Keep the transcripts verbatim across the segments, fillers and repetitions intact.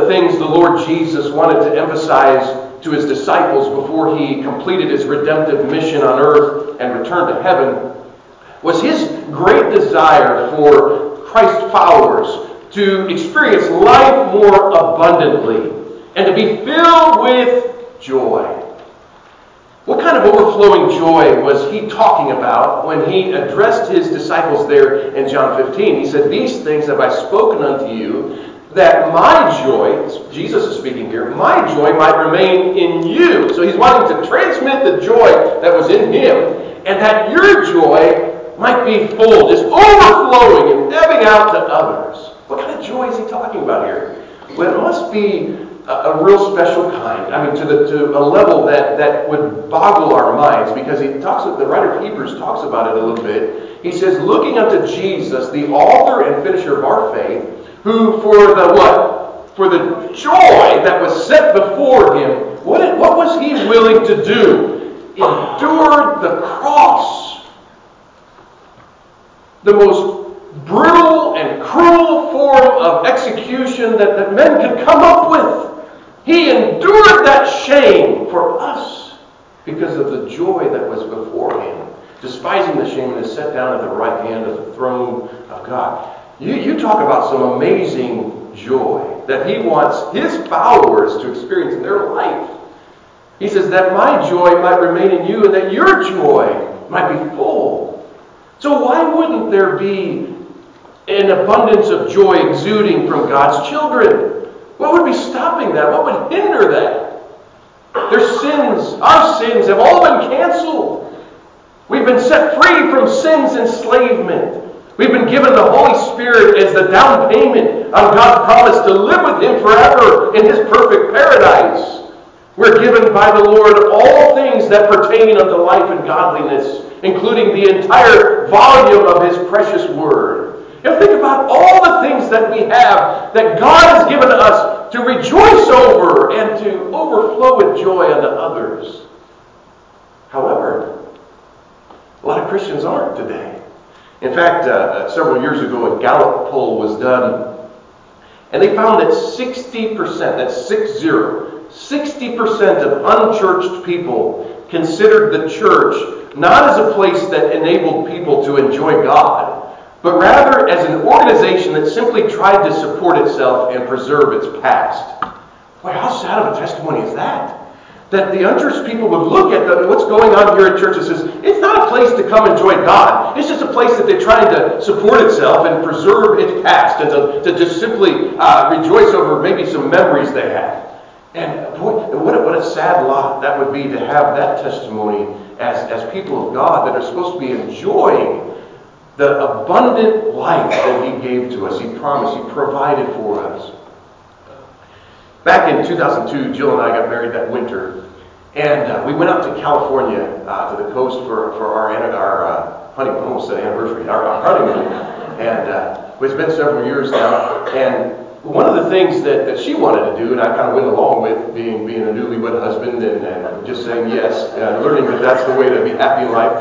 the things the Lord Jesus wanted to emphasize to his disciples before he completed his redemptive mission on earth and returned to heaven was his great desire for Christ followers to experience life more abundantly and to be filled with joy. What kind of overflowing joy was he talking about when he addressed his disciples there in John fifteen? He said, "These things have I spoken unto you, that my joy," Jesus is speaking here, "my joy might remain in you." So he's wanting to transmit the joy that was in him, and that your joy might be full, just overflowing and ebbing out to others. What kind of joy is he talking about here? Well, it must be a, a real special kind. I mean, to the to a level that, that would boggle our minds, because he talks. The writer of Hebrews talks about it a little bit. He says, "Looking unto Jesus, the author and finisher of our faith, who for the what? For the joy that was set before him, what, what was he willing to do? Endured the cross." The most brutal and cruel form of execution that, that men could come up with. He endured that shame for us because of the joy that was before him, despising the shame, and is set down at the right hand of the throne of God. You, you talk about some amazing joy that he wants his followers to experience in their life. He says that my joy might remain in you and that your joy might be full. So why wouldn't there be an abundance of joy exuding from God's children? What would be stopping that? What would hinder that? Their sins, our sins, have all been canceled. We've been set free from sin's enslavement. We've been given the Holy Spirit as the down payment on God's promise to live with him forever in his perfect paradise. We're given by the Lord all things that pertain unto life and godliness, including the entire volume of his precious word. You know, think about all the things that we have that God has given us to rejoice over and to overflow with joy unto others. However, a lot of Christians aren't today. In fact, uh, several years ago, a Gallup poll was done, and they found that sixty percent, that's six zero, sixty percent of unchurched people considered the church not as a place that enabled people to enjoy God, but rather as an organization that simply tried to support itself and preserve its past. Boy, how sad of a testimony is that? That the unchurched people would look at the, what's going on here at church and says, it's not a place to come enjoy God. It's just a place that they're trying to support itself and preserve its past and to, to just simply uh, rejoice over maybe some memories they have. And boy, what a, what a sad lot that would be to have that testimony as, as people of God that are supposed to be enjoying the abundant life that he gave to us. He promised, he provided for us. Back in two thousand two, Jill and I got married that winter, and uh, we went out to California, uh, to the coast for, for our, our uh, honeymoon, I almost said anniversary, our, our honeymoon. And uh, it's been several years now, and one of the things that, that she wanted to do, and I kind of went along with, being being a newlywed husband and, and just saying yes, uh, learning that that's the way to be happy in life,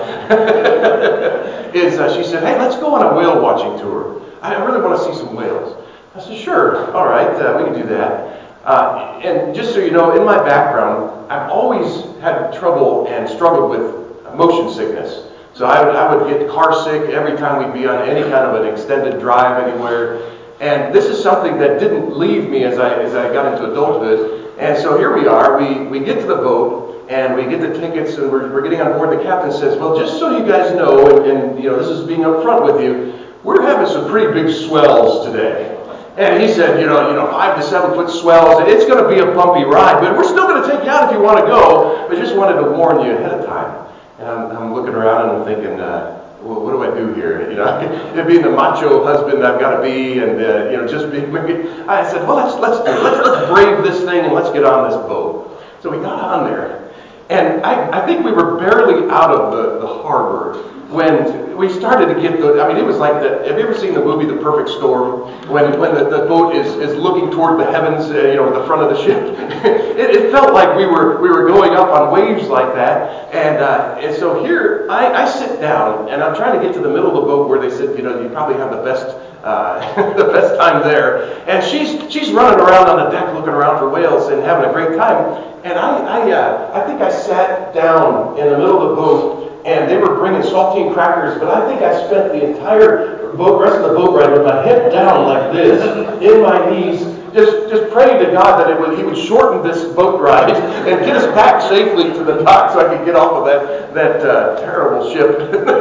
is uh, she said, hey, let's go on a whale watching tour. I really want to see some whales. I said, sure, all right, uh, we can do that. Uh, and just so you know, in my background, I've always had trouble and struggled with motion sickness. So I would, I would get car sick every time we'd be on any kind of an extended drive anywhere. And this is something that didn't leave me as I as I got into adulthood. And so here we are, we, we get to the boat, and we get the tickets, and we're, we're getting on board. The captain says, well, just so you guys know, and, and you know, this is being upfront with you, we're having some pretty big swells today. And he said, you know, you know, five to seven foot swells. It's going to be a bumpy ride, but we're still going to take you out if you want to go. But just wanted to warn you ahead of time. And I'm, I'm looking around and I'm thinking, uh, well, what do I do here? You know, being the macho husband I've got to be, and uh, you know, just being. Maybe, I said, well, let's let's do it. Let's let's brave this thing and let's get on this boat. So we got on there, and I, I think we were barely out of the, the harbor when we started to get the, I mean, it was like the, have you ever seen the movie The Perfect Storm? When when the, the boat is, is looking toward the heavens, uh, you know, the front of the ship. it, it felt like we were we were going up on waves like that. And uh, and so here, I, I sit down, and I'm trying to get to the middle of the boat where they said, you know, you probably have the best uh, the best time there. And she's she's running around on the deck looking around for whales and having a great time. And I I, uh, I think I sat down in the middle of the boat, and they were bringing saltine crackers, but I think I spent the entire boat, rest of the boat ride with my head down like this, in my knees, just just praying to God that it would, He would shorten this boat ride and get us back safely to the dock so I could get off of that that uh, terrible ship.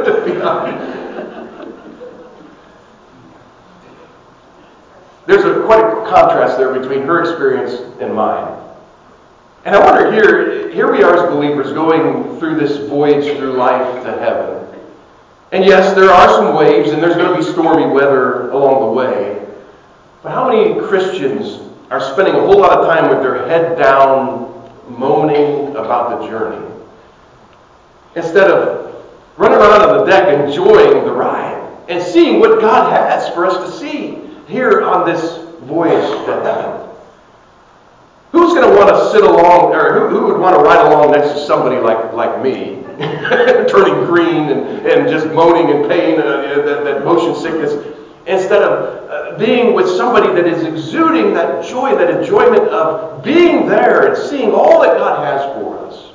There's a quite a contrast there between her experience and mine. And I wonder here, here we are as believers going through this voyage through life to heaven. And yes, there are some waves and there's going to be stormy weather along the way. But how many Christians are spending a whole lot of time with their head down, moaning about the journey, instead of running around on the deck enjoying the ride and seeing what God has for us to see here on this voyage to heaven? Who's going to want to sit along, or who, who would want to ride along next to somebody like, like me, turning green and, and just moaning in pain, uh, that, that motion sickness, instead of uh, being with somebody that is exuding that joy, that enjoyment of being there and seeing all that God has for us?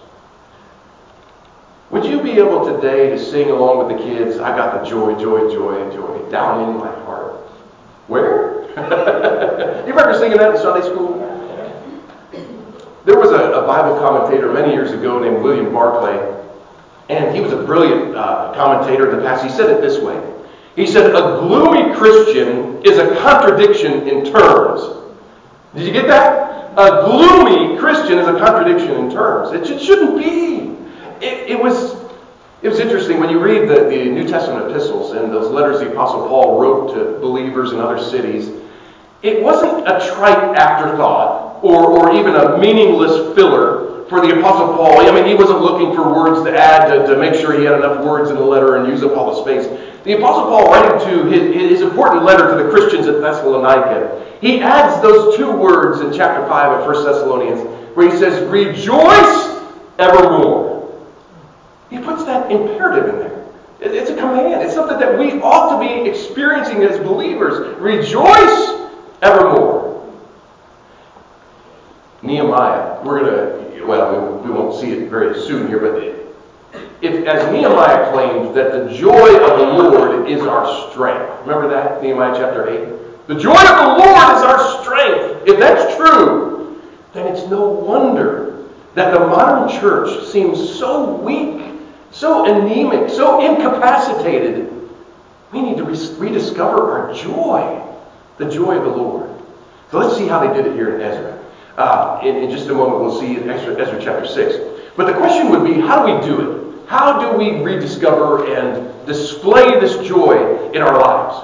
Would you be able today to sing along with the kids, I got the joy, joy, joy, joy, down in my heart? Where? You remember singing that in Sunday school? There was a, a Bible commentator many years ago named William Barclay, and he was a brilliant uh, commentator in the past. He said it this way. He said, a gloomy Christian is a contradiction in terms. Did you get that? A gloomy Christian is a contradiction in terms. It, it shouldn't be. It, it was it was interesting when you read the, the New Testament epistles and those letters the Apostle Paul wrote to believers in other cities. It wasn't a trite afterthought or, or even a meaningless filler for the Apostle Paul. I mean, he wasn't looking for words to add to, to make sure he had enough words in the letter and use up all the space. The Apostle Paul, writing to his, his important letter to the Christians at Thessalonica, he adds those two words in chapter five of First Thessalonians, where he says, rejoice evermore. He puts that imperative in there. It, it's a command. It's something that we ought to be experiencing as believers. Rejoice evermore. Nehemiah, we're going to, well, we, we won't see it very soon here, but if, as Nehemiah claimed that the joy of the Lord is our strength. Remember that? Nehemiah chapter eight. The joy of the Lord is our strength. If that's true, then it's no wonder that the modern church seems so weak, so anemic, so incapacitated. We need to re- rediscover our joy, the joy of the Lord. So let's see how they did it here in Ezra. Uh, in, in just a moment, we'll see in Ezra, Ezra chapter six. But the question would be, how do we do it? How do we rediscover and display this joy in our lives?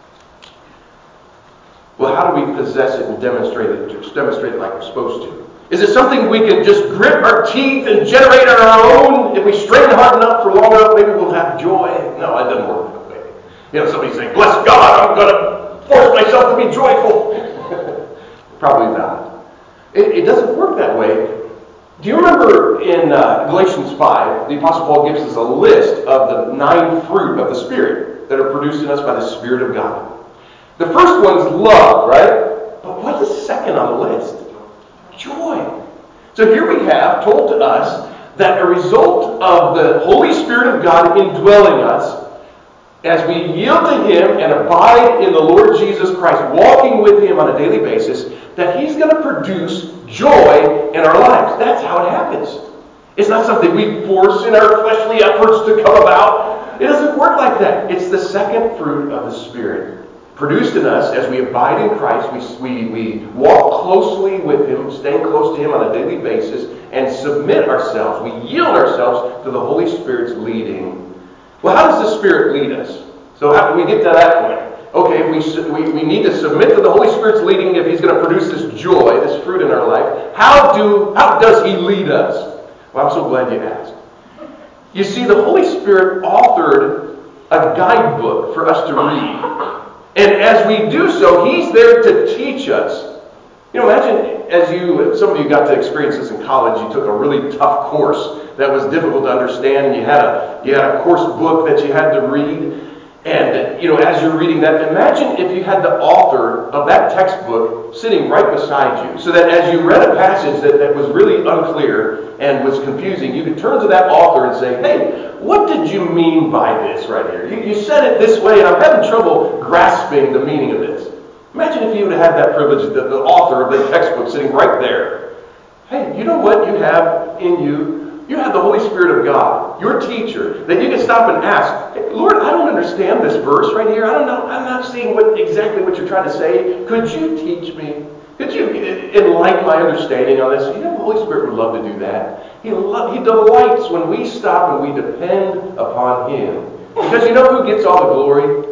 Well, how do we possess it and demonstrate it, demonstrate it like we're supposed to? Is it something we can just grit our teeth and generate on our own? If we strain hard enough for long enough, maybe we'll have joy. No, it doesn't work that way. You know, somebody saying, bless God, I'm going to force myself to be joyful. Probably not. It, it doesn't work that way. Do you remember in uh, Galatians five, the Apostle Paul gives us a list of the nine fruit of the Spirit that are produced in us by the Spirit of God. The first one's love, right? But what is second on the list? Joy. So here we have told to us that a result of the Holy Spirit of God indwelling us, as we yield to Him and abide in the Lord Jesus Christ, walking with Him on a daily basis, that He's going to produce joy in our lives. That's how it happens. It's not something we force in our fleshly efforts to come about. It doesn't work like that. It's the second fruit of the Spirit, produced in us as we abide in Christ. We, we, we walk closely with Him, staying close to Him on a daily basis, and submit ourselves. We yield ourselves to the Holy Spirit's leading. Well, how does the Spirit lead us? So how do we get to that point? Okay, we, we, we need to submit to the Holy Spirit's leading if He's going to produce this joy, this fruit in our life. How do how does He lead us? Well, I'm so glad you asked. You see, the Holy Spirit authored a guidebook for us to read. And as we do so, He's there to teach us. You know, imagine as you, some of you got to experience this in college, you took a really tough course that was difficult to understand, and you had a, you had a course book that you had to read. And, you know, as you're reading that, imagine if you had the author of that textbook sitting right beside you, so that as you read a passage that, that was really unclear and was confusing, you could turn to that author and say, hey, what did you mean by this right here? You, you said it this way, and I'm having trouble grasping the meaning of this. Imagine if you would have had that privilege, the, the author of the textbook sitting right there. Hey, you know what you have in you? You have the Holy Spirit of God, your teacher, that you can stop and ask, hey, Lord, I don't understand this verse right here. I don't know. I'm not seeing what exactly what you're trying to say. Could you teach me? Could you enlighten my understanding on this? You know, the Holy Spirit would love to do that. He, lo- he delights when we stop and we depend upon Him. Because you know who gets all the glory?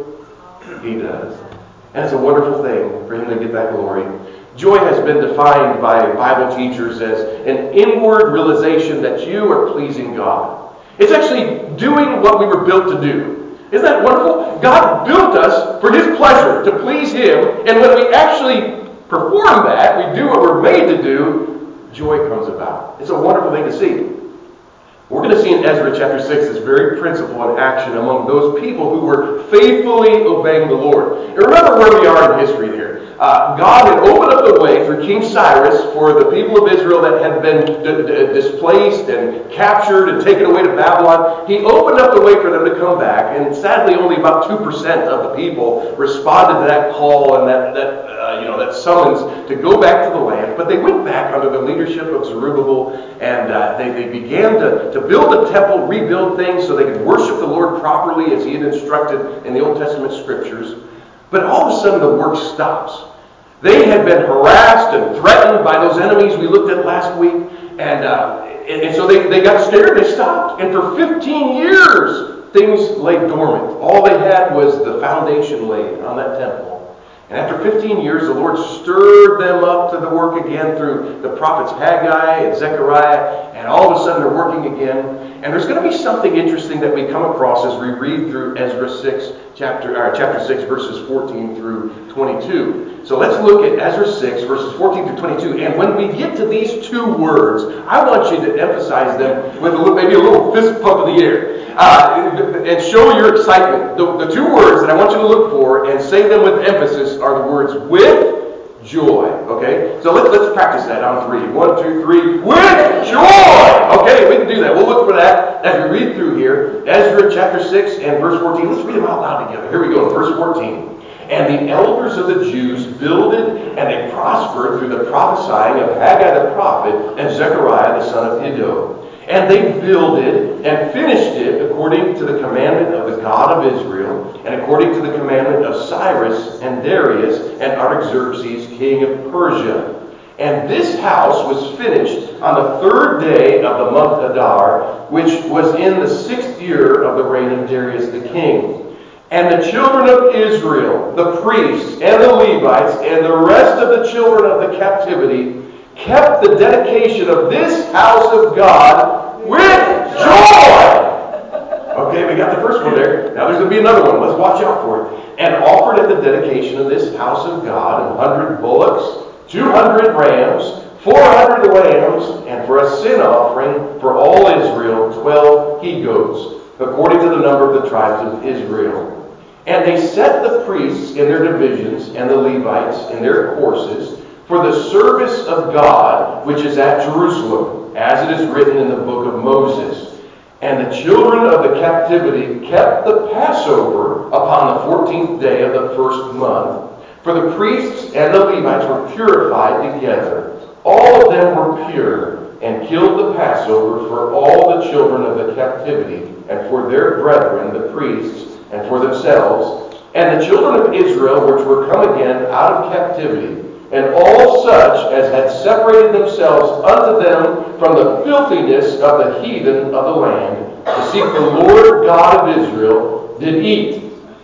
He does. And it's a wonderful thing for Him to get that glory. Joy has been defined by Bible teachers as an inward realization that you are pleasing God. It's actually doing what we were built to do. Isn't that wonderful? God built us for His pleasure, to please Him, and when we actually perform that, we do what we're made to do, joy comes about. It's a wonderful thing to see. We're going to see in Ezra chapter six this very principle in action among those people who were faithfully obeying the Lord. And remember where we are in history here. Uh, God had opened up the way through King Cyrus for the people of Israel that had been d- d- displaced and captured and taken away to Babylon. He opened up the way for them to come back, and sadly only about two percent of the people responded to that call and that, that uh, you know that summons to go back to the land. But they went back under the leadership of Zerubbabel, and uh, they, they began to, to build a temple, rebuild things so they could worship the Lord properly as He had instructed in the Old Testament Scriptures. But all of a sudden the work stops. They had been harassed and threatened by those enemies we looked at last week. And, uh, and, and so they, they got scared. They stopped. And for fifteen years, things lay dormant. All they had was the foundation laid on that temple. And after fifteen years, the Lord stirred them up to the work again through the prophets Haggai and Zechariah. And all of a sudden, they're working again. And there's going to be something interesting that we come across as we read through Ezra six, chapter, uh, chapter six, verses fourteen through twenty-two. So let's look at Ezra six, verses fourteen through twenty-two. And when we get to these two words, I want you to emphasize them with a little, maybe a little fist pump in the air. Uh, and show your excitement. The, the two words that I want you to look for and say them with emphasis are the words with joy. Okay? So let's, let's practice that on three. One, two, three. With joy! Okay, we can do that. We'll look for that as we read through here. Ezra chapter six and verse fourteen. Let's read them out loud together. Here we go. Verse fourteen. And the elders of the Jews builded and they prospered through the prophesying of Haggai the prophet and Zechariah the son of Iddo. And they builded and finished it according to the commandment of the God of Israel, and according to the commandment of Cyrus and Darius and Artaxerxes, king of Persia. And this house was finished on the third day of the month Adar, which was in the sixth year of the reign of Darius the king. And the children of Israel, the priests and the Levites, and the rest of the children of the captivity, kept the dedication of this house of God with joy. Okay, we got the first one there. Now there's going to be another one. Let's watch out for it. And offered at the dedication of this house of God an hundred bullocks, two hundred rams, four hundred lambs, and for a sin offering for all Israel, twelve he-goats, according to the number of the tribes of Israel. And they set the priests in their divisions, and the Levites in their courses, for the service of God, which is at Jerusalem, as it is written in the book of Moses. And the children of the captivity kept the Passover upon the fourteenth day of the first month. For the priests and the Levites were purified together. All of them were pure, and killed the Passover for all the children of the captivity, and for their brethren, the priests, and for themselves, and the children of Israel, which were come again out of captivity, and all such as had separated themselves unto them from the filthiness of the heathen of the land, to seek the Lord God of Israel, did eat,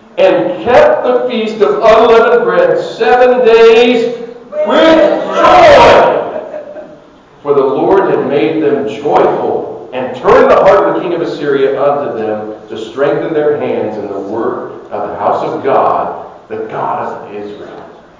and kept the feast of unleavened bread seven days with joy. For the Lord had made them joyful, and turned the heart of the king of Assyria unto them, to strengthen their hands in the work of the house of God, the God of Israel.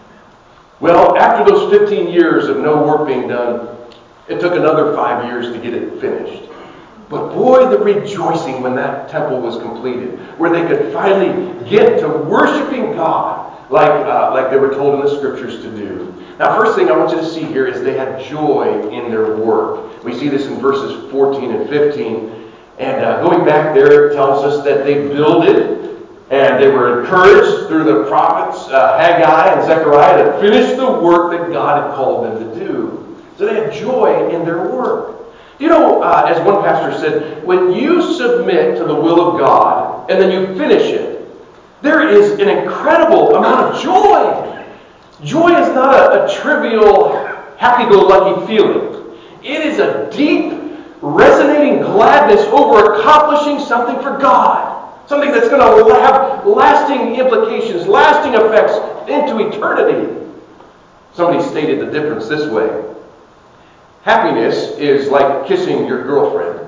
Well, after those fifteen years of no work being done, it took another five years to get it finished. But boy, the rejoicing when that temple was completed, where they could finally get to worshiping God like, uh, like they were told in the scriptures to do. Now, first thing I want you to see here is they had joy in their work. We see this in verses fourteen and fifteen. And uh, going back there, it tells us that they builded, and they were encouraged through the prophets, uh, Haggai and Zechariah, to finish the work that God had called them to do. So they had joy in their work. You know, uh, as one pastor said, when you submit to the will of God and then you finish it, there is an incredible amount of joy. Joy is not a, a trivial, happy-go-lucky feeling. It is a deep, resonating gladness over accomplishing something for God. Something that's going to have lasting implications, lasting effects into eternity. Somebody stated the difference this way. Happiness is like kissing your girlfriend.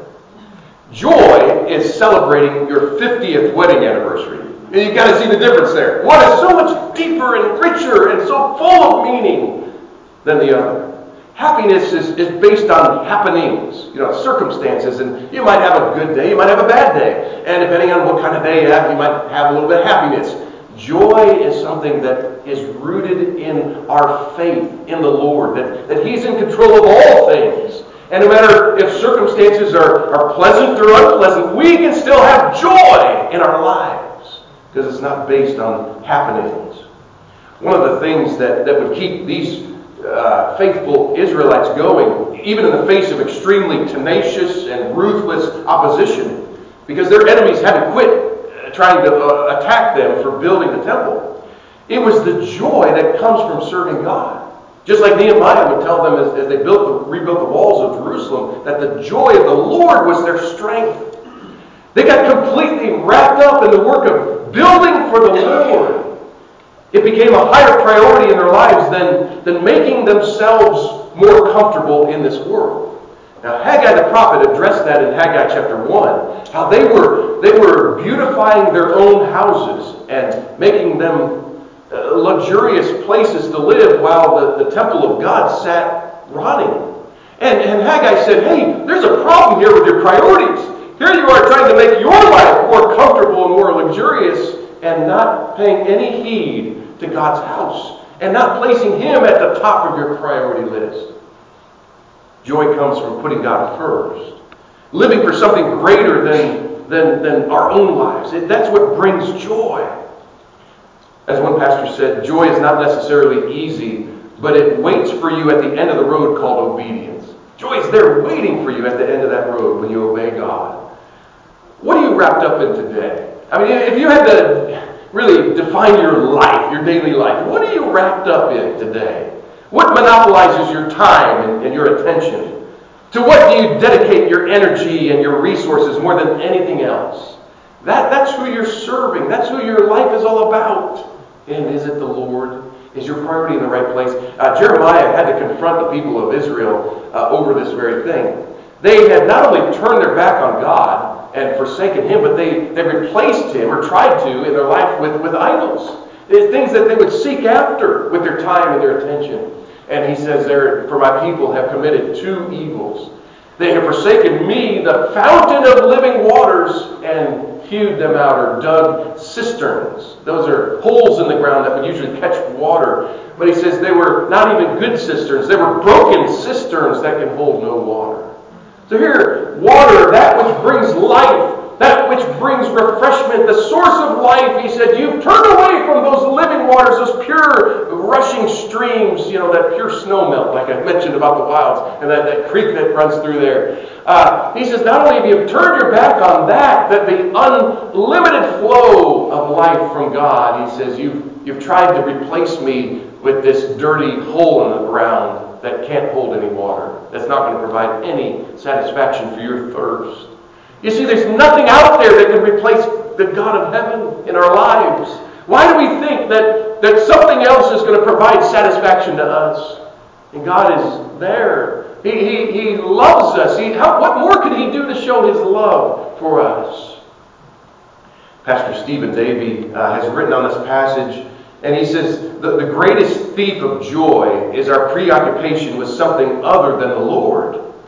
Joy is celebrating your fiftieth wedding anniversary. You've got to see the difference there. One is so much deeper and richer and so full of meaning than the other. Happiness is, is based on happenings, you know, circumstances, and you might have a good day, you might have a bad day, and depending on what kind of day you have, you might have a little bit of happiness. Joy is something that is rooted in our faith in the Lord, that, that He's in control of all things. And no matter if circumstances are, are pleasant or unpleasant, we can still have joy in our lives because it's not based on happenings. One of the things that, that would keep these uh, faithful Israelites going, even in the face of extremely tenacious and ruthless opposition, because their enemies hadn't quit trying to uh, attack them for building the temple. It was the joy that comes from serving God. Just like Nehemiah would tell them as, as they built the, rebuilt the walls of Jerusalem, that the joy of the Lord was their strength. They got completely wrapped up in the work of building for the Lord. It became a higher priority in their lives than, than making themselves more comfortable in this world. Now, Haggai the prophet addressed that in Haggai chapter one, how they were, they were beautifying their own houses and making them uh, luxurious places to live while the, the temple of God sat rotting. And, and Haggai said, hey, there's a problem here with your priorities. Here you are trying to make your life more comfortable and more luxurious and not paying any heed to God's house and not placing Him at the top of your priority list. Joy comes from putting God first. Living for something greater than, than, than our own lives. It, that's what brings joy. As one pastor said, joy is not necessarily easy, but it waits for you at the end of the road called obedience. Joy is there waiting for you at the end of that road when you obey God. What are you wrapped up in today? I mean, if you had to really define your life, your daily life, what are you wrapped up in today? What monopolizes your time and, and your attention? To what do you dedicate your energy and your resources more than anything else? That, that's who you're serving. That's who your life is all about. And is it the Lord? Is your priority in the right place? Uh, Jeremiah had to confront the people of Israel uh, over this very thing. They had not only turned their back on God and forsaken Him, but they, they replaced Him, or tried to, in their life with, with idols. Things that they would seek after with their time and their attention. And he says there, for my people have committed two evils. They have forsaken me, the fountain of living waters, and hewed them out, or dug cisterns. Those are holes in the ground that would usually catch water. But he says they were not even good cisterns. They were broken cisterns that can hold no water. So here, water, that which brings life, that which brings refreshment, the source of life, he said, you've turned away from those living waters, those pure rushing streams, you know, that pure snow melt, like I mentioned about the wilds, and that, that creek that runs through there. Uh, he says, not only have you turned your back on that, that the unlimited flow of life from God, he says, you've, you've tried to replace me with this dirty hole in the ground that can't hold any water, that's not going to provide any satisfaction for your thirst. You see, there's nothing out there that can replace the God of heaven in our lives. Why do we think that, that something else is going to provide satisfaction to us? And God is there. He, he, he loves us. He, how, what more could He do to show His love for us? Pastor Stephen Davey uh, has written on this passage, and he says, the, the greatest thief of joy is our preoccupation with something other than the Lord.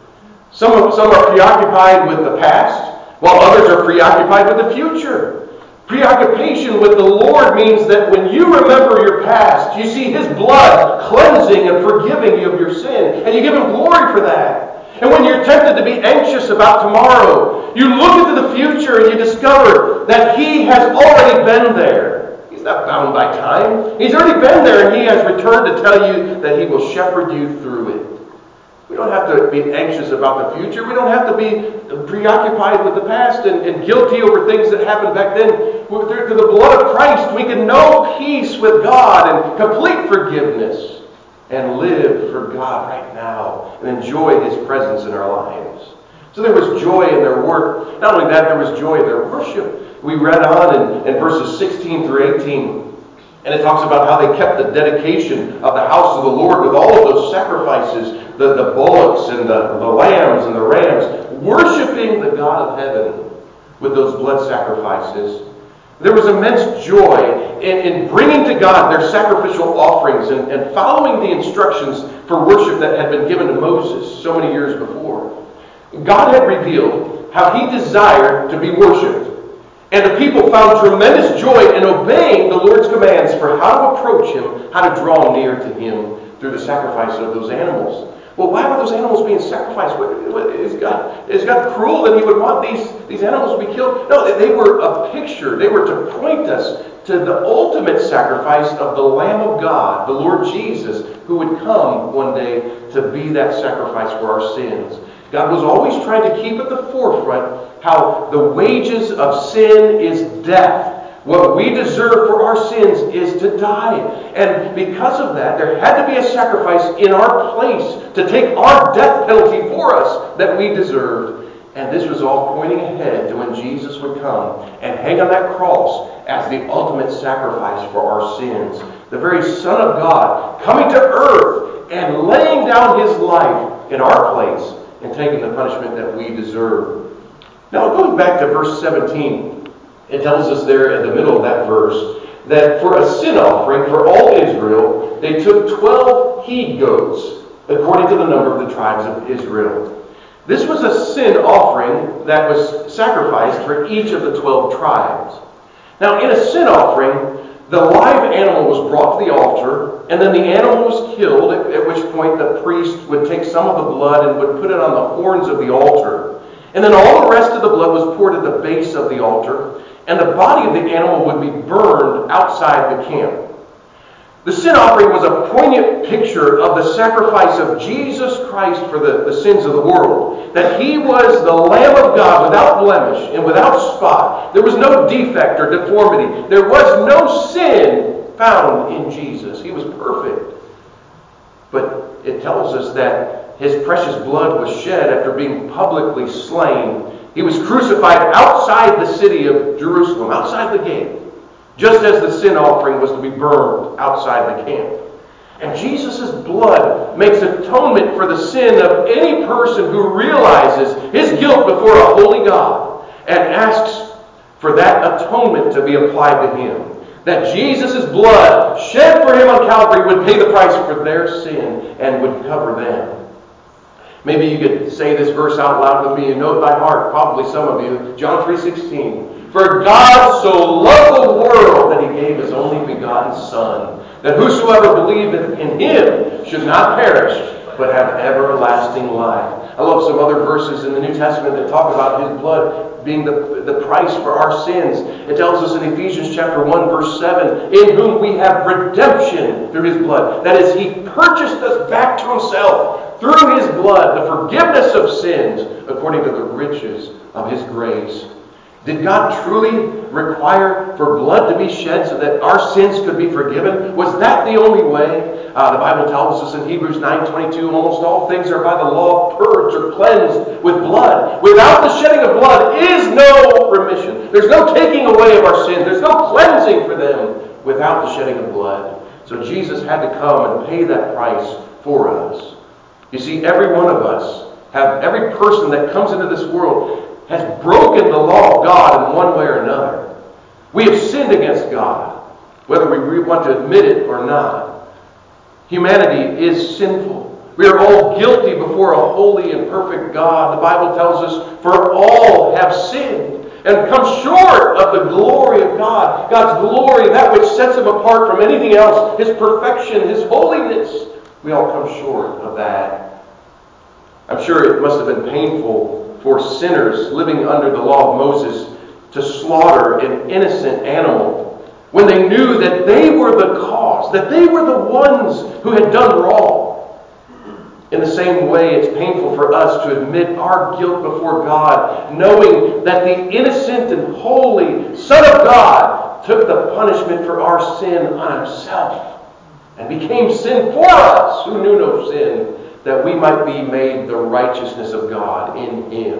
Some, of, some are preoccupied with the past, while others are preoccupied with the future. Preoccupation with the Lord means that when you remember your past, you see His blood cleansing and forgiving you of your sin, and you give Him glory for that. And when you're tempted to be anxious about tomorrow, you look into the future and you discover that He has already been there. He's not bound by time. He's already been there, and He has returned to tell you that He will shepherd you through it. We don't have to be anxious about the future. We don't have to be preoccupied with the past and, and guilty over things that happened back then. Through the blood of Christ, we can know peace with God and complete forgiveness and live for God right now and enjoy His presence in our lives. So there was joy in their work. Not only that, there was joy in their worship. We read on in, in verses sixteen through eighteen. And it talks about how they kept the dedication of the house of the Lord with all of those sacrifices, the, the bullocks and the, the lambs and the rams, worshiping the God of heaven with those blood sacrifices. There was immense joy in, in bringing to God their sacrificial offerings and, and following the instructions for worship that had been given to Moses so many years before. God had revealed how He desired to be worshipped. And the people found tremendous joy in obeying the Lord's commands for how to approach Him, how to draw near to Him through the sacrifice of those animals. Well, why were those animals being sacrificed? What, what, is, God, is God cruel that He would want these, these animals to be killed? No, they, they were a picture. They were to point us to the ultimate sacrifice of the Lamb of God, the Lord Jesus, who would come one day to be that sacrifice for our sins. God was always trying to keep at the forefront how the wages of sin is death. What we deserve for our sins is to die. And because of that, there had to be a sacrifice in our place to take our death penalty for us that we deserved. And this was all pointing ahead to when Jesus would come and hang on that cross as the ultimate sacrifice for our sins. The very Son of God coming to earth and laying down His life in our place and taking the punishment that we deserve. Now, going back to verse seventeen, it tells us there in the middle of that verse that for a sin offering for all Israel, they took twelve he-goats, according to the number of the tribes of Israel. This was a sin offering that was sacrificed for each of the twelve tribes. Now, in a sin offering, the live animal was brought to the altar, and then the animal was killed, at, at which point the priest would take some of the blood and would put it on the horns of the altar. And then all the rest of the blood was poured at the base of the altar, and the body of the animal would be burned outside the camp. The sin offering was a poignant picture of the sacrifice of Jesus Christ for the, the sins of the world. That He was the Lamb of God without blemish and without spot. There was no defect or deformity. There was no sin found in Jesus. He was perfect. But it tells us that His precious blood was shed after being publicly slain. He was crucified outside the city of Jerusalem, outside the gate, just as the sin offering was to be burned outside the camp. And Jesus' blood makes atonement for the sin of any person who realizes his guilt before a holy God and asks for that atonement to be applied to him. That Jesus' blood shed for him on Calvary would pay the price for their sin and would cover them. Maybe you could say this verse out loud with me. You know it by heart, probably some of you. John three sixteen. For God so loved the world that He gave His only begotten Son, that whosoever believeth in Him should not perish, but have everlasting life. I love some other verses in the New Testament that talk about His blood being the, the price for our sins. It tells us in Ephesians chapter one, verse seven, in whom we have redemption through His blood. That is, He purchased us back to Himself through His blood, the forgiveness of sins, according to the riches of His grace. Did God truly require for blood to be shed so that our sins could be forgiven? Was that the only way? Uh, the Bible tells us in Hebrews nine twenty-two, almost all things are by the law purged or cleansed with blood. Without the shedding of blood is no remission. There's no taking away of our sins. There's no cleansing for them without the shedding of blood. So Jesus had to come and pay that price for us. You see, every one of us, have every person that comes into this world has broken the law of God in one way or another. We have sinned against God, whether we want to admit it or not. Humanity is sinful. We are all guilty before a holy and perfect God. The Bible tells us, for all have sinned and come short of the glory of God. God's glory, that which sets Him apart from anything else, His perfection, His holiness. We all come short of that. I'm sure it must have been painful for sinners living under the law of Moses to slaughter an innocent animal when they knew that they were the cause, that they were the ones who had done wrong. In the same way, it's painful for us to admit our guilt before God, knowing that the innocent and holy Son of God took the punishment for our sin on Himself and became sin for us, who knew no sin, that we might be made the righteousness of God in Him.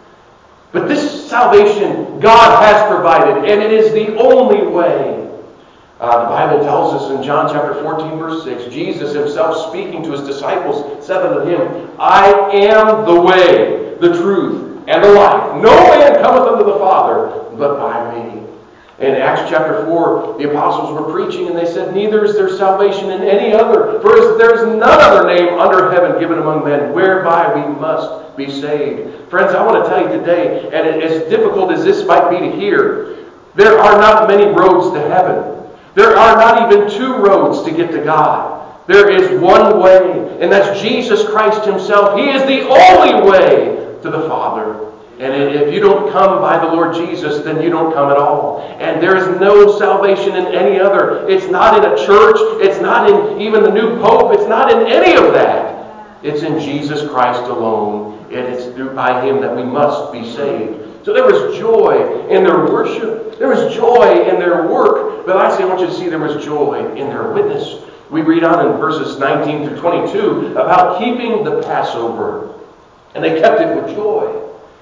But this salvation God has provided, and it is the only way. Uh, the Bible tells us in John chapter fourteen, verse six, Jesus Himself speaking to His disciples said unto Him, I am the way, the truth, and the life. No man cometh unto the Father but by me. In Acts chapter four, the apostles were preaching and they said, neither is there salvation in any other, for there is none other name under heaven given among men whereby we must be saved. Friends, I want to tell you today, and as difficult as this might be to hear, there are not many roads to heaven. There are not even two roads to get to God. There is one way, and that's Jesus Christ Himself. He is the only way to the Father. And if you don't come by the Lord Jesus, then you don't come at all. And there is no salvation in any other. It's not in a church. It's not in even the new Pope. It's not in any of that. It's in Jesus Christ alone. And it's through by Him that we must be saved. So there was joy in their worship. There was joy in their work. But lastly, I want you to see there was joy in their witness. We read on in verses nineteen through twenty-two about keeping the Passover. And they kept it with joy.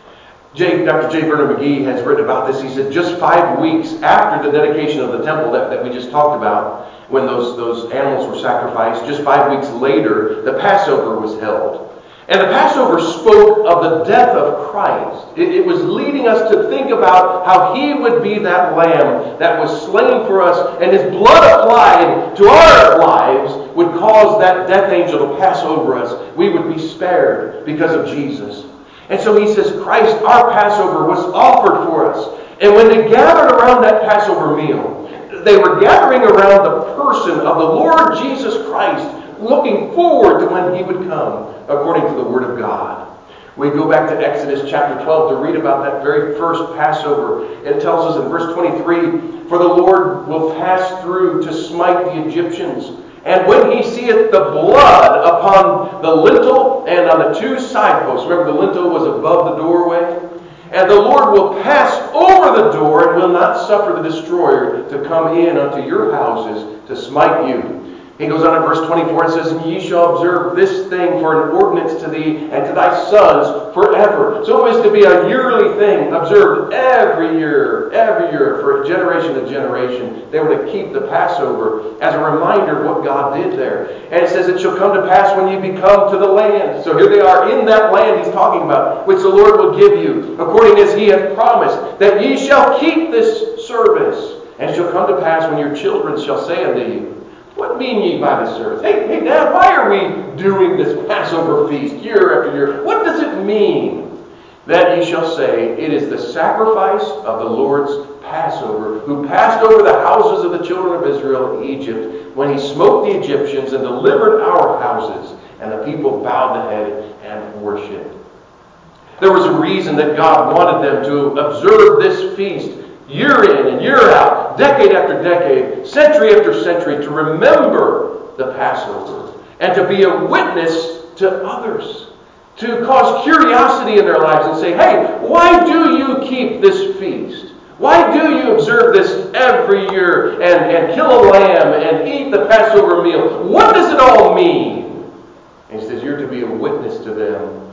J, Doctor J. Vernon McGee has written about this. He said just five weeks after the dedication of the temple that, that we just talked about, when those, those animals were sacrificed, just five weeks later, the Passover was held. And the Passover spoke of the death of Christ. It, it was leading us to think about how He would be that lamb that was slain for us, and His blood applied to our lives would cause that death angel to pass over us. We would be spared because of Jesus. And so He says, Christ, our Passover, was offered for us. And when they gathered around that Passover meal, they were gathering around the person of the Lord Jesus Christ, looking forward to when He would come, according to the Word of God. We go back to Exodus chapter twelve to read about that very first Passover. It tells us in verse twenty-three, for the Lord will pass through to smite the Egyptians. And when He seeth the blood upon the lintel and on the two side posts, remember the lintel was above the doorway, and the Lord will pass over the door and will not suffer the destroyer to come in unto your houses to smite you. He goes on in verse twenty-four and says, and ye shall observe this thing for an ordinance to thee and to thy sons forever. So it was to be a yearly thing, observed every year, every year, for generation to generation. They were to keep the Passover as a reminder of what God did there. And it says, it shall come to pass when ye be come to the land. So here they are in that land He's talking about, which the Lord will give you, according as He hath promised, that ye shall keep this service. And it shall come to pass when your children shall say unto you, what mean ye by this service? Hey, hey, Dad, why are we doing this Passover feast year after year? What does it mean? That ye shall say, it is the sacrifice of the Lord's Passover, who passed over the houses of the children of Israel in Egypt, when He smote the Egyptians and delivered our houses. And the people bowed the head and worshipped. There was a reason that God wanted them to observe this feast year in and year out, decade after decade, century after century, to remember the Passover and to be a witness to others, to cause curiosity in their lives and say, hey, why do you keep this feast? Why do you observe this every year and, and kill a lamb and eat the Passover meal? What does it all mean? And He says, you're to be a witness to them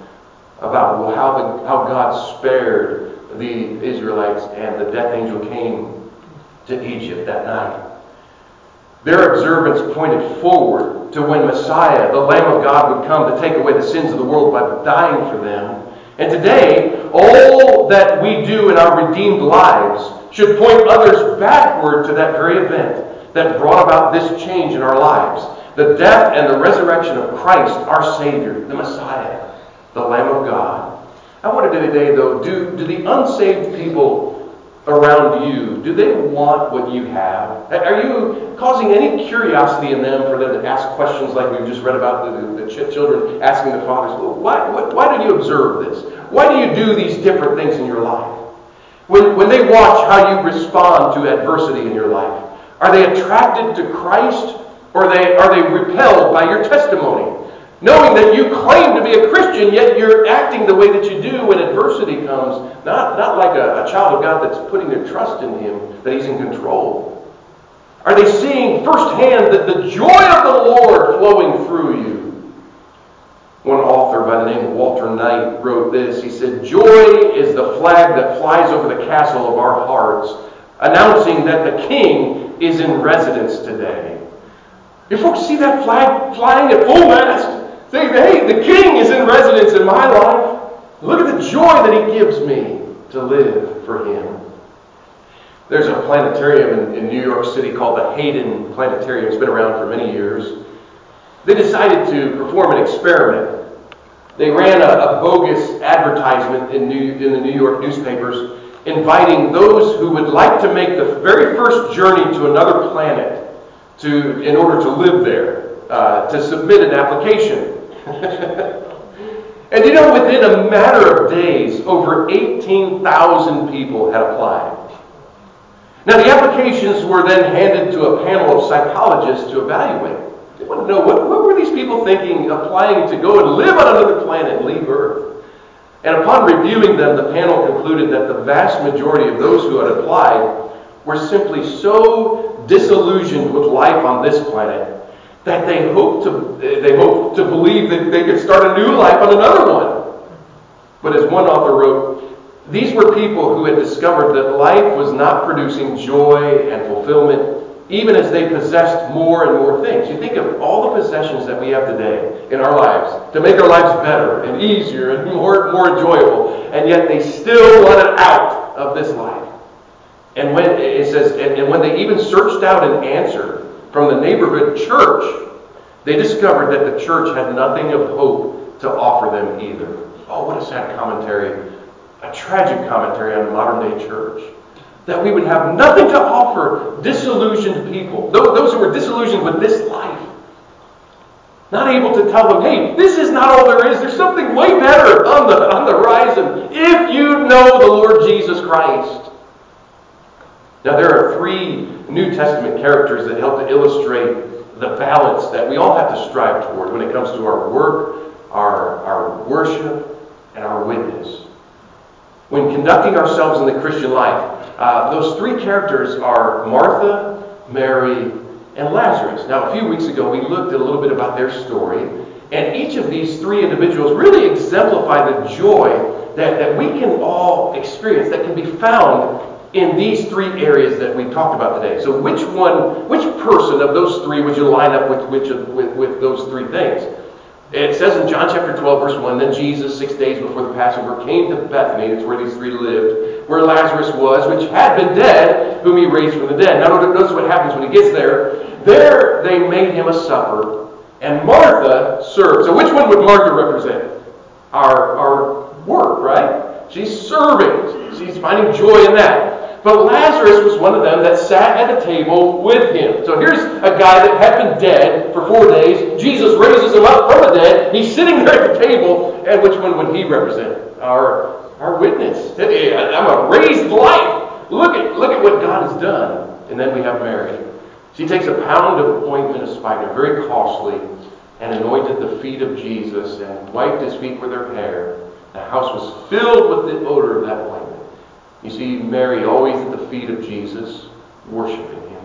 about how, the, how God spared the Israelites and the death angel came to Egypt that night. Their observance pointed forward to when Messiah, the Lamb of God, would come to take away the sins of the world by dying for them. And today, all that we do in our redeemed lives should point others backward to that very event that brought about this change in our lives. the death and the resurrection of Christ, our Savior, the Messiah, the Lamb of God. I wonder today, though, do, do the unsaved people around you, do they want what you have? Are you causing any curiosity in them for them to ask questions like we've just read about the, the ch- children asking the fathers, well, why, why, why do you observe this? Why do you do these different things in your life? When, when they watch how you respond to adversity in your life, are they attracted to Christ, or are they, are they repelled by your testimony? Knowing that you claim to be a Christian, yet you're acting the way that you do when adversity comes. Not, not like a, a child of God that's putting their trust in Him, that He's in control. Are they seeing firsthand that the joy of the Lord flowing through you? One author by the name of Walter Knight wrote this. He said, "Joy is the flag that flies over the castle of our hearts, announcing that the King is in residence today." You folks see that flag flying at full mast? Say, hey, the King is in residence in my life. Look at the joy that He gives me to live for Him. There's a planetarium in, in New York City called the Hayden Planetarium. It's been around for many years. They decided to perform an experiment. They ran a, a bogus advertisement in, New, in the New York newspapers inviting those who would like to make the very first journey to another planet to, in order to live there, uh, to submit an application. And you know, within a matter of days, over eighteen thousand people had applied. Now, the applications were then handed to a panel of psychologists to evaluate. They wanted to know, what, what were these people thinking, applying to go and live on another planet and leave Earth? And upon reviewing them, the panel concluded that the vast majority of those who had applied were simply so disillusioned with life on this planet that they hoped to they hoped to believe that they could start a new life on another one. But as one author wrote, these were people who had discovered that life was not producing joy and fulfillment, even as they possessed more and more things. You think of all the possessions that we have today in our lives to make our lives better and easier and more, more enjoyable, and yet they still wanted out of this life. And when it says, and, and when they even searched out an answer from the neighborhood church, they discovered that the church had nothing of hope to offer them either. Oh, what a sad commentary, a tragic commentary on the modern day church. That we would have nothing to offer disillusioned people, those who were disillusioned with this life. Not able to tell them, hey, this is not all there is. There's something way better on the, on the horizon if you know the Lord Jesus Christ. Now, there are three New Testament characters that help to illustrate the balance that we all have to strive toward when it comes to our work, our, our worship, and our witness. When conducting ourselves in the Christian life, uh, those three characters are Martha, Mary, and Lazarus. Now, a few weeks ago, we looked at a little bit about their story, and each of these three individuals really exemplify the joy that, that we can all experience, that can be found in these three areas that we talked about today. So which one, which person of those three would you line up with which of, with, with those three things? It says in John chapter twelve, verse one, then Jesus, six days before the Passover, came to Bethany, it's where these three lived, where Lazarus was, which had been dead, whom he raised from the dead. Now notice what happens when he gets there. There they made him a supper, and Martha served. So which one would Martha represent? Our, our work, right? She's serving. She's finding joy in that. But Lazarus was one of them that sat at a table with him. So here's a guy that had been dead for four days. Jesus raises him up from the dead. He's sitting there at the table. And which one would he represent? Our, our witness. Hey, I'm a raised life. Look at, look at what God has done. And then we have Mary. She takes a pound of ointment of spikenard, very costly, and anointed the feet of Jesus and wiped his feet with her hair. The house was filled with the odor of that ointment. You see Mary always at the feet of Jesus, worshiping him.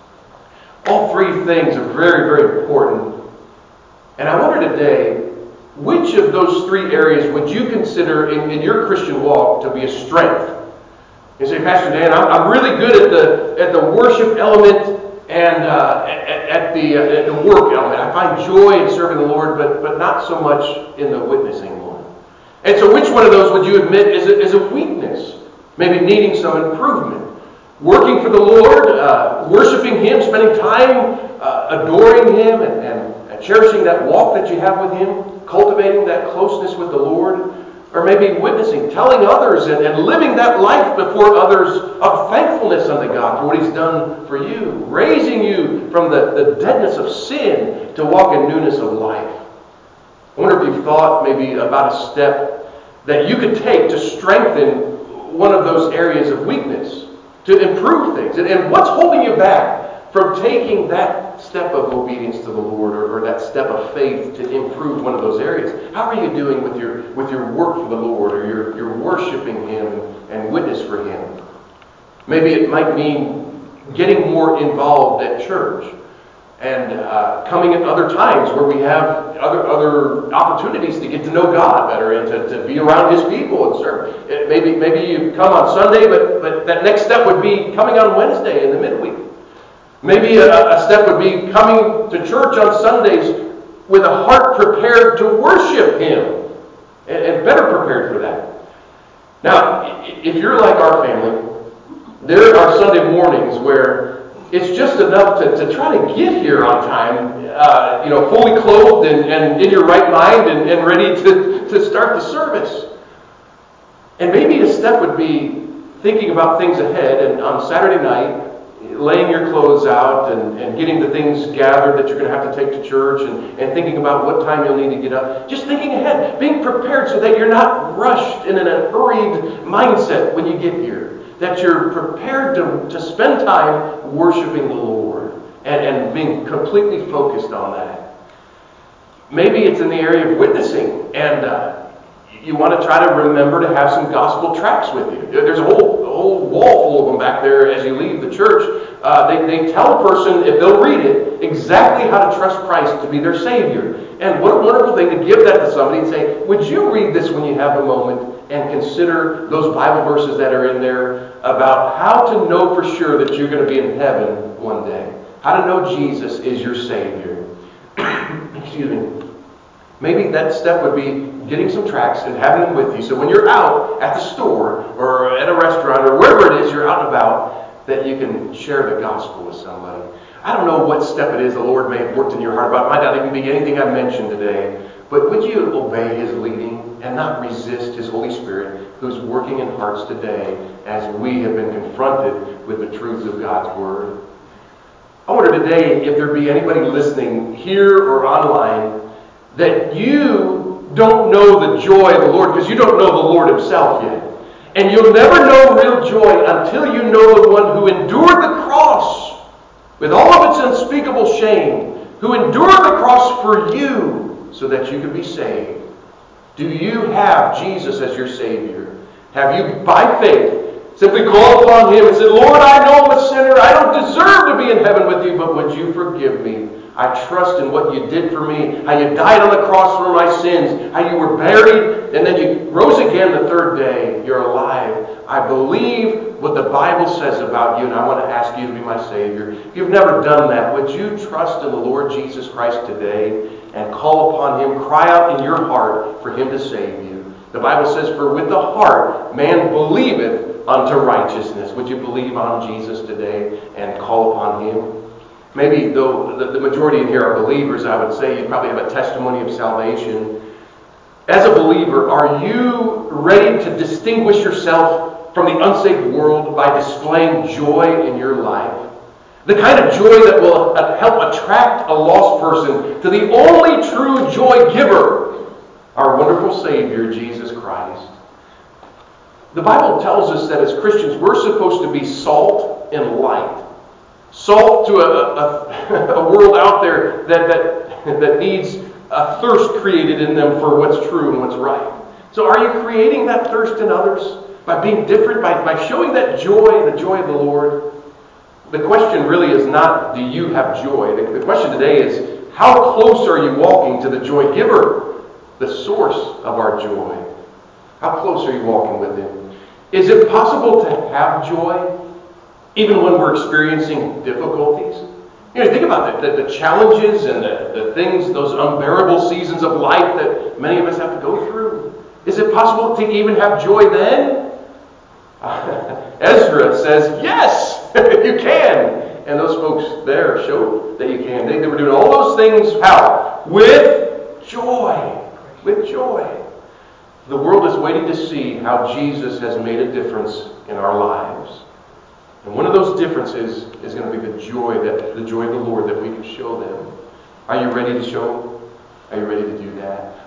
All three things are very, very important. And I wonder today, which of those three areas would you consider in, in your Christian walk to be a strength? You say, Pastor Dan, I'm, I'm really good at the at the worship element and uh, at, at the uh, at the work element. I find joy in serving the Lord, but but not so much in the witnessing one. And so, which one of those would you admit is a, is a weakness? Maybe needing some improvement. Working for the Lord, uh, worshiping Him, spending time uh, adoring Him and, and, and cherishing that walk that you have with Him, cultivating that closeness with the Lord. Or maybe witnessing, telling others, and, and living that life before others of thankfulness unto God for what He's done for you. Raising you from the, the deadness of sin to walk in newness of life. I wonder if you've thought maybe about a step that you could take to strengthen one of those areas of weakness, to improve things. And, and what's holding you back from taking that step of obedience to the Lord, or, or that step of faith to improve one of those areas? How are you doing with your with your work for the Lord, or your, your worshiping Him and witness for Him? Maybe it might mean getting more involved at church and uh, coming at other times where we have other other opportunities to get to know God better and to, to be around His people and serve. It, maybe maybe you come on Sunday, but, but that next step would be coming on Wednesday in the midweek. Maybe a, a step would be coming to church on Sundays with a heart prepared to worship Him, and, and better prepared for that. Now, if you're like our family, there are Sunday mornings where it's just enough to, to try to get here on time, uh, you know, fully clothed and, and in your right mind and, and ready to, to start the service. And maybe a step would be thinking about things ahead, and on Saturday night, laying your clothes out and, and getting the things gathered that you're going to have to take to church, and, and thinking about what time you'll need to get up. Just thinking ahead, being prepared so that you're not rushed and in a hurried mindset when you get here. That you're prepared to, to spend time worshiping the Lord and, and being completely focused on that. Maybe it's in the area of witnessing, and uh, you want to try to remember to have some gospel tracts with you. There's a whole, a whole wall full of them back there as you leave the church. Uh, they, they tell a person, if they'll read it, exactly how to trust Christ to be their Savior. And what a wonderful thing to give that to somebody and say, would you read this when you have a moment and consider those Bible verses that are in there about how to know for sure that you're going to be in heaven one day. How to know Jesus is your Savior. Excuse me. Maybe that step would be getting some tracts and having them with you. So when you're out at the store or at a restaurant or wherever it is you're out and about, that you can share the gospel with somebody. I don't know what step it is the Lord may have worked in your heart about. It might not even be anything I mentioned today. But would you obey His leading and not resist His Holy Spirit, who's working in hearts today as we have been confronted with the truths of God's Word? I wonder today if there be anybody listening here or online that you don't know the joy of the Lord because you don't know the Lord Himself yet. And you'll never know real joy until you know the one who endured the cross with all of its unspeakable shame, who endured the cross for you so that you could be saved. Do you have Jesus as your Savior? Have you, by faith, simply called upon Him and said, Lord, I know I'm a sinner. I don't deserve to be in heaven with you, but would you forgive me? I trust in what you did for me, how you died on the cross for my sins, how you were buried, and then you rose again the third day. You're alive. I believe what the Bible says about you, and I want to ask you to be my Savior. If you've never done that, would you trust in the Lord Jesus Christ today and call upon Him? Cry out in your heart for Him to save you. The Bible says, for with the heart man believeth unto righteousness. Would you believe on Jesus today and call upon Him? Maybe though the, the majority in here are believers, I would say you probably have a testimony of salvation. As a believer, are you ready to distinguish yourself from the unsaved world by displaying joy in your life? The kind of joy that will help attract a lost person to the only true joy giver, our wonderful Savior, Jesus Christ. The Bible tells us that as Christians, we're supposed to be salt and light. Salt to a, a, a world out there that, that, that needs a thirst created in them for what's true and what's right. So are you creating that thirst in others by being different, by, by showing that joy, the joy of the Lord? The question really is not, do you have joy? The, the question today is, how close are you walking to the joy giver, the source of our joy? How close are you walking with Him? Is it possible to have joy even when we're experiencing difficulties? You know, think about it, the, the challenges and the, the things, those unbearable seasons of life that many of us have to go through. Is it possible to even have joy then? Uh, Ezra says, yes, you can. And those folks there showed that you can. They, they were doing all those things, how? With joy. With joy. The world is waiting to see how Jesus has made a difference in our lives. And one of those differences is going to be the joy, that the joy of the Lord that we can show them. Are you ready to show? Are you ready to do that?